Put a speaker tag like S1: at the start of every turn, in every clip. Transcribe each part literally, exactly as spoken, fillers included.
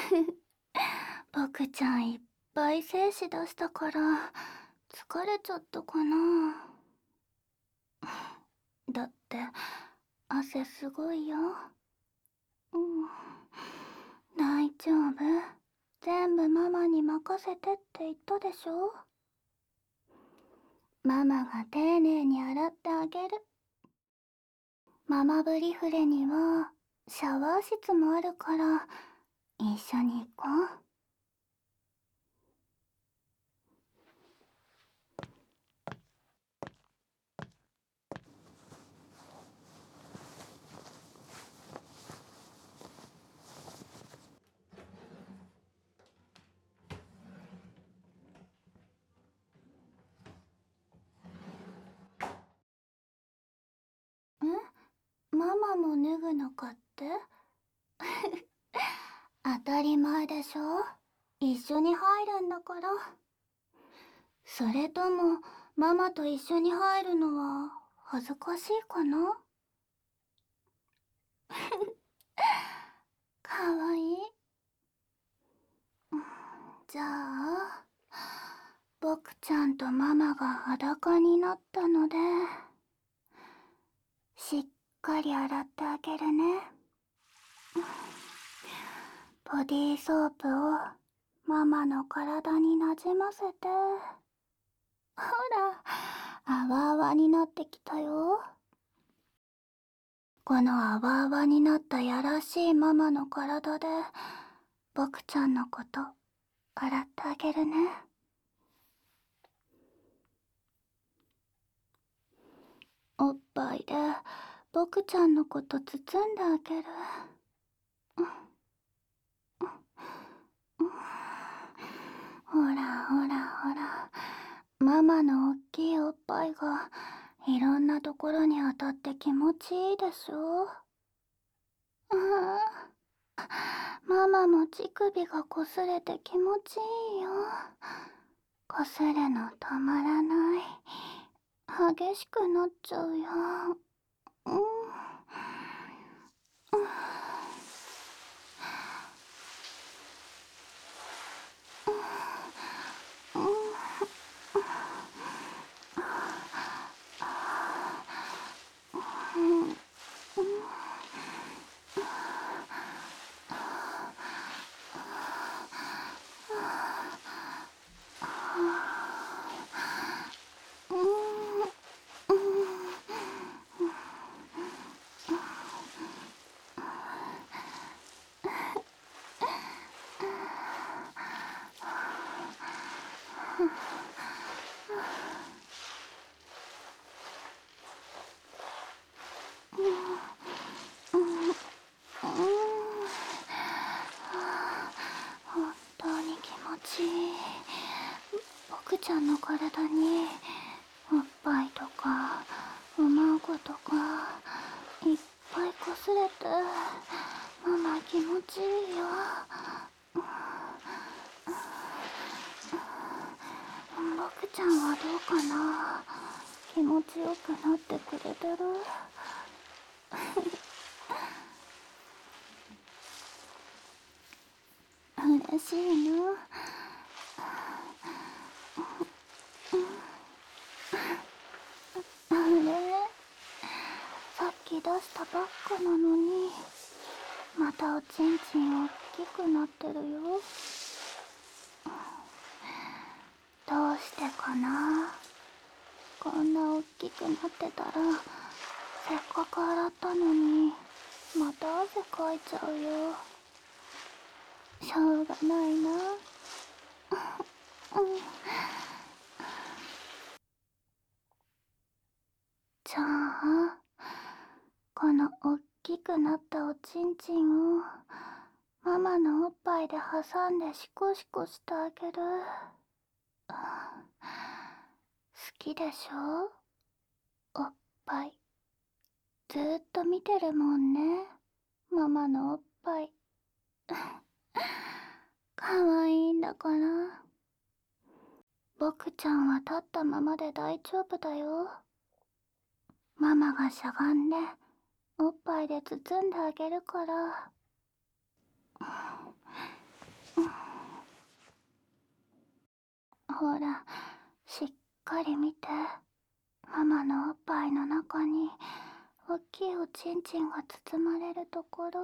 S1: 僕ちゃんいっぱい精子出したから疲れちゃったかな。だって汗すごいよ。うん、大丈夫。全部ママに任せてって言ったでしょ。ママが丁寧に洗ってあげる。ママブリフレにはシャワー室もあるから一緒に行こう。ん？ママも脱ぐのかって？当たり前でしょ。一緒に入るんだから。それともママと一緒に入るのは恥ずかしいかな？かわいい。じゃあ僕ちゃんとママが裸になったのでしっかり洗ってあげるね。ボディーソープをママの体になじませて。ほら、あわあわになってきたよ。このあわあわになったやらしいママの体で僕ちゃんのこと洗ってあげるね。おっぱいで僕ちゃんのこと包んであげる。ほらほらほら、ママのおっきいおっぱいがいろんなところに当たって気持ちいいでしょ。うん、ママも乳首がこすれて気持ちいいよ。こするのたまらない。激しくなっちゃうよ。うん、うん、うん、うん、うん、うん、本当に気持ちいい。僕ちゃんの体におっぱいとかおまんことかいっぱいこすれてママ気持ちいいよ。僕ちゃんはどうかな。気持ちよくなってくれてる？嬉しいな。あれ、さっき出したばっかなのにまたおちんちん大きくなってるよ。どうしてかな。こんな大きくなってたらせっかく洗ったのにまた汗かいちゃうよ。しょうがないな。うん、じゃあこのおっきくなったおちんちんをママのおっぱいで挟んでシコシコしてあげる。好きでしょ、おっぱい。ずーっと見てるもんね、ママのおっぱい。かわいいんだから。僕ちゃんは立ったままで大丈夫だよ。ママがしゃがんでおっぱいで包んであげるから。 ほら、しっかり見て。ママのおっぱいの中におっきいおちんちんが包まれるところ。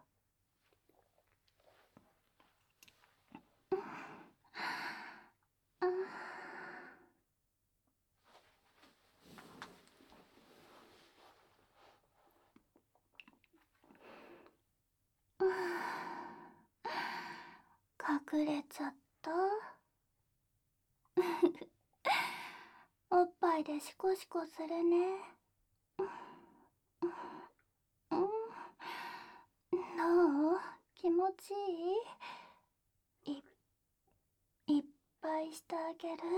S1: あ隠れちゃった。おっぱいでシコシコするね。うん、どう？気持ちいい？い、いっぱいしてあげる。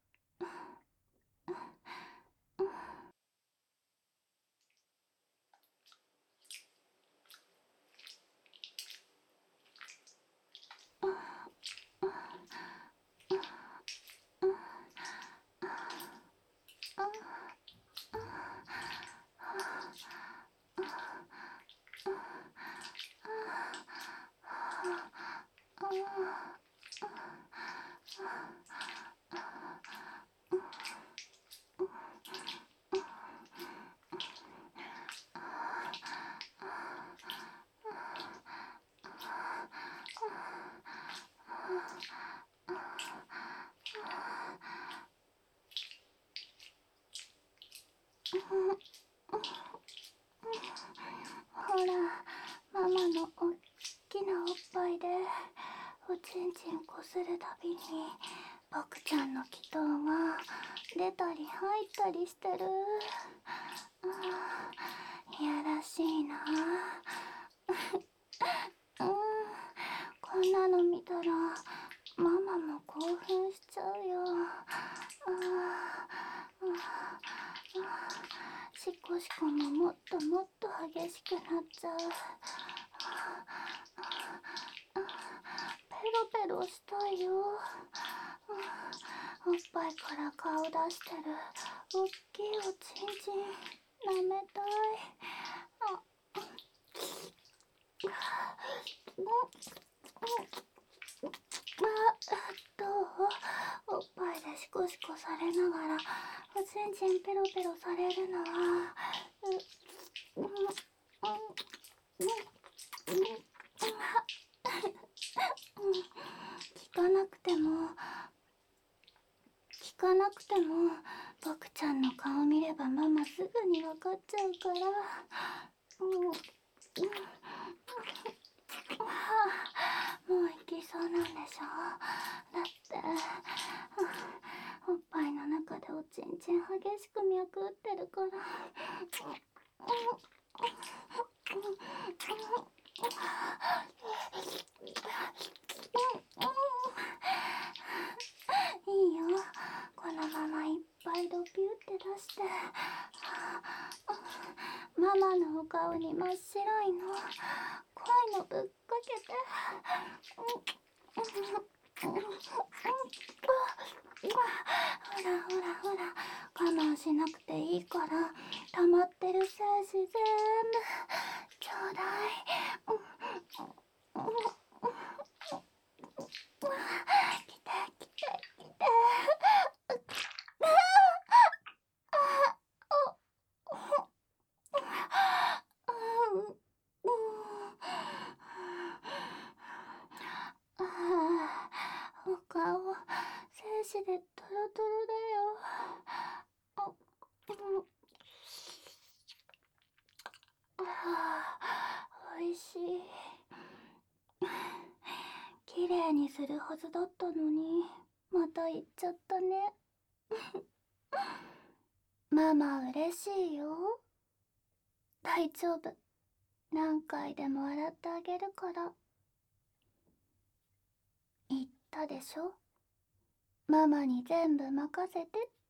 S1: ほら、ママのおっきなおっぱいでおちんちんこするたびに僕ちゃんの気筒が出たり入ったりしてる。ああ、いやらしいな。うん、こんなの見たらママも興奮しちゃうよ。ああ、シコシコももっともっと激しくなっちゃう。ペロペロしたいよ。おっぱいから顔出してるおっきいおちんちん舐めたい。あどう？おっぱいでシコシコされながらおちんちんペロペロされるのは、う、うん、うん、うん、聞かなくても聞かなくても僕ちゃんの顔見ればママすぐに分かっちゃうから。うん、うん、もう行きそうなんでしょ。だっておっぱいの中でおちんちん激しく脈打ってるから。いいよ、このままいっぱいドピュって出して。ママのお顔に真っ白いの濃いのぶっかけて。ほらほらほら、我慢しなくていいから溜まってる精子全部ちょうだい。来て来て来て。お顔精子でトロトロだよ。あ、おいしい。きれいにするはずだったのにまた言っちゃったね。ママ嬉しいよ。大丈夫、何回でも洗ってあげるから。言ったでしょ、ママに全部任せてって。